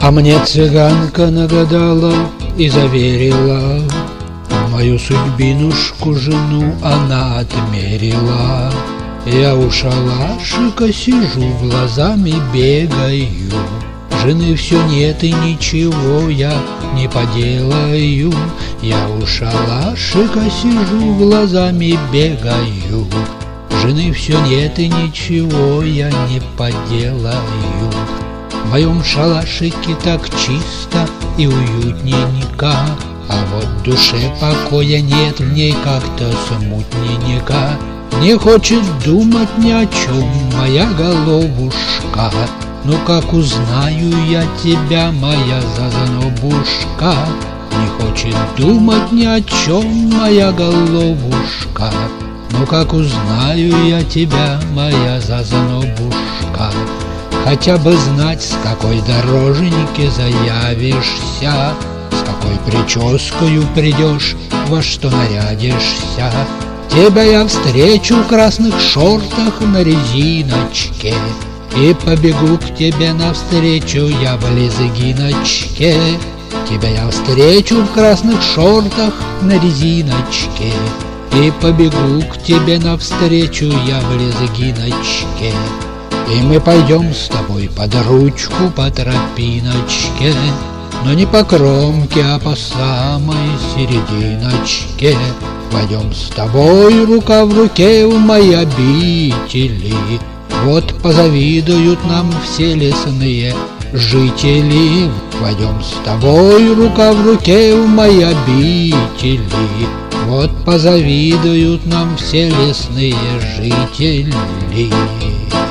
А мне цыганка нагадала и заверила, мою судьбинушку жену она отмерила. Я у шалашика сижу, глазами бегаю, жены все нет и ничего я не поделаю. Я у шалашика сижу, глазами бегаю, жены все нет и ничего я не поделаю. В моем шалашике так чисто и уютненько, а вот в душе покоя нет, в ней как-то смутненько. Не хочет думать ни о чем моя головушка. Ну как узнаю я тебя, моя зазанобушка? Не хочет думать ни о чем моя головушка. Ну как узнаю я тебя, моя зазанобушка? Хотя бы знать, с какой дороженьки заявишься, с какой прическою придешь, во что нарядишься. Тебя я встречу в красных шортах на резиночке и побегу к тебе навстречу я в лезгиночке. Тебя я встречу в красных шортах на резиночке и побегу к тебе навстречу я в лезгиночке. И мы пойдем с тобой под ручку по тропиночке, но не по кромке, а по самой серединочке. Пойдем с тобой рука в руке в мои обители, вот позавидуют нам все лесные жители. Пойдем с тобой рука в руке в мои обители, вот позавидуют нам все лесные жители.